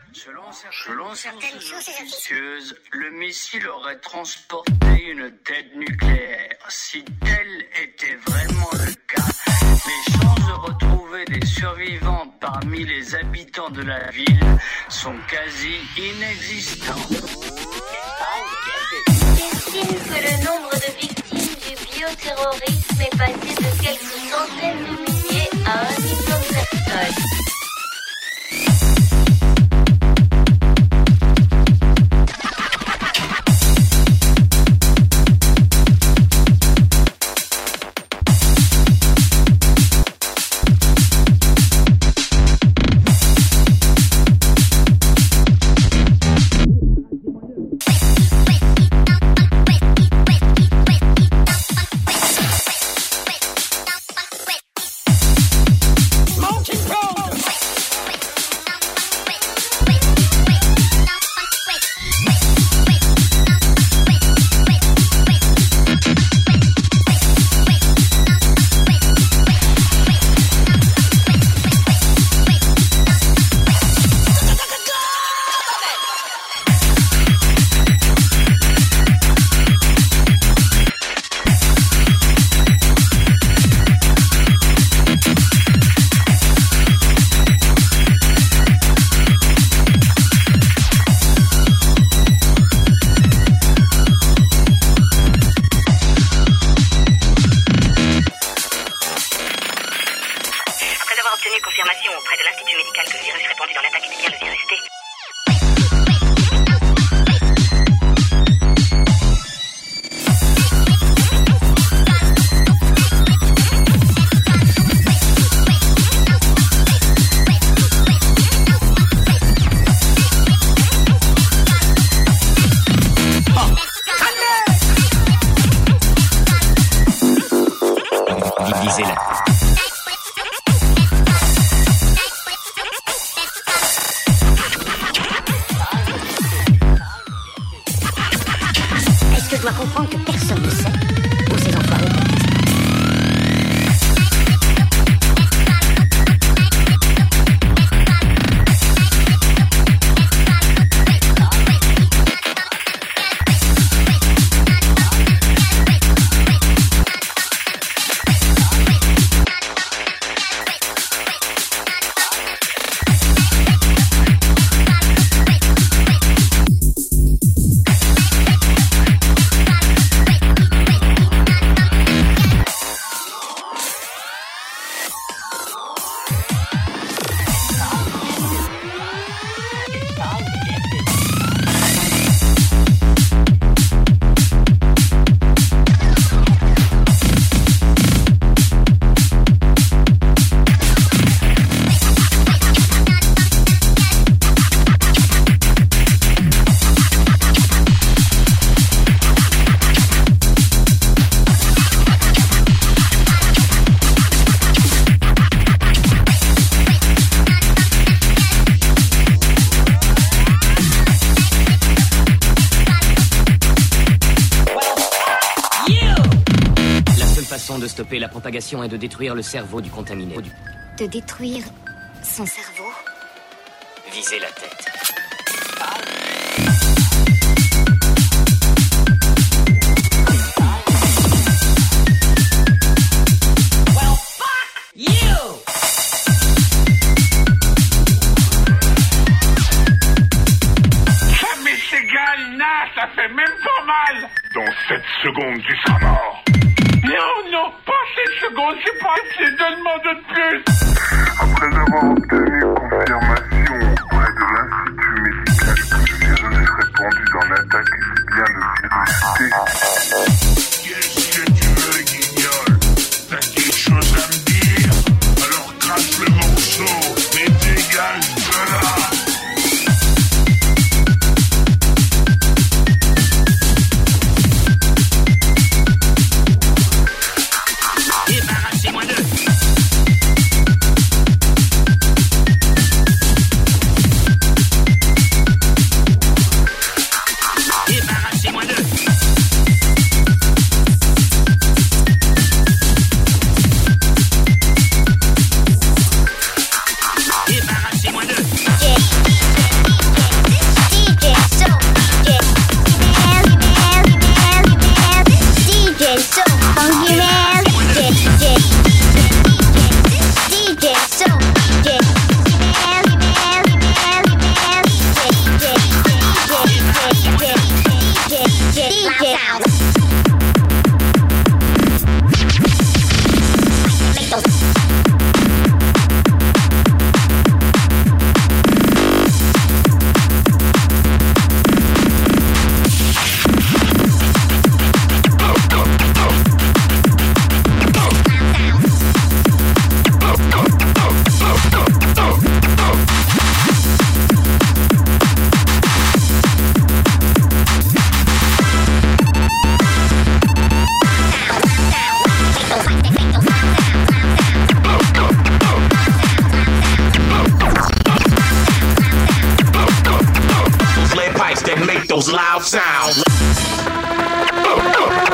Selon certaines sources officieuses, le missile aurait transporté une tête nucléaire. Si tel était vraiment le cas, les chances de retrouver des survivants parmi les habitants de la ville sont quasi inexistantes. Estime que le nombre de victimes du bioterrorisme est passé de quelques centaines de milliers à 1 million de personnes. De stopper la propagation et de détruire le cerveau du contaminé. De détruire son cerveau? Visez la tête. Well, fuck you! Ça m'est égal, ça fait même pas mal! Dans 7 secondes, tu seras mort! Non, pas 7 secondes, c'est pas assez, donne-moi de plus. Après avoir obtenu confirmation auprès de l'Institut médical que le virus répandu dans l'attaque est bien le virus T. Qu'est-ce que tu veux, guignol? T'as quelque chose à me dire? Alors crache le morceau, mais dégage de là. Débarrassez-moi d'eux. those loud sounds.